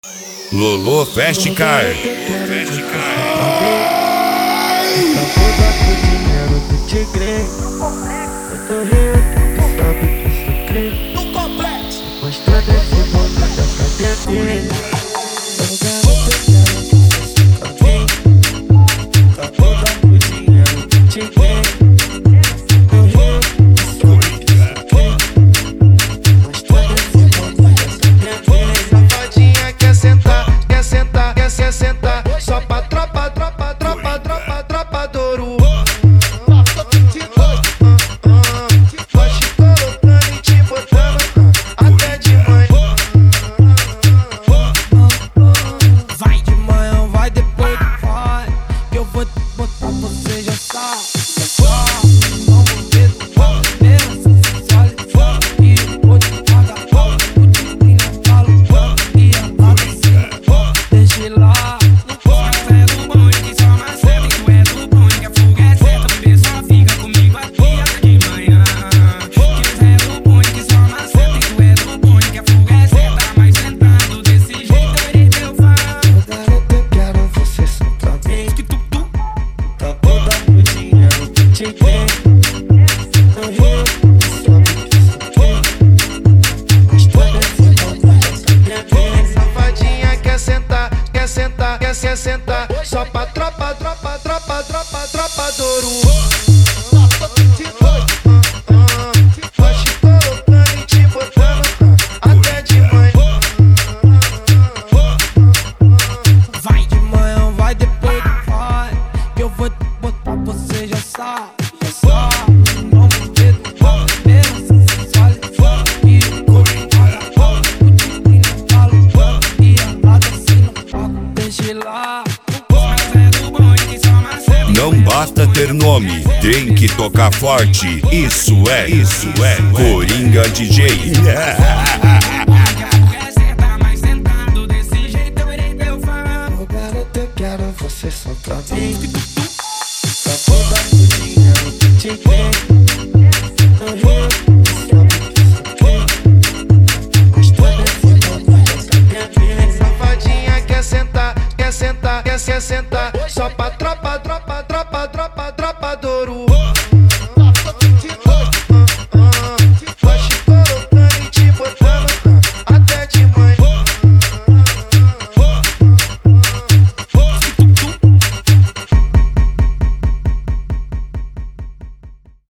Lolo Fast Car. Só pra tropa do ouro. Vai te colocando e te botando até de manhã. Vai de manhã, vai depois do pai, que eu vou te botar, você já sabe. Não vou ter mesmo, sensual e eu vou te pagar. O time não fala e a nada assim, deixa lá. Safadinha quer sentar, só pra tropa do ouro. Vai te colocando e te botando até de manhã. Vai de manhã, vai depois do pai, que eu vou te botar, você já sabe. Não vou ter mesmo, sensual e eu vou te pagar. O time não fala e a nada assim não toca, deixa lá. Não basta ter nome, tem que tocar forte. Isso é Coringa DJ. Ô garoto, eu quero você só pra mim. Pra toda mudinha no TikTok. Safadinha quer sentar,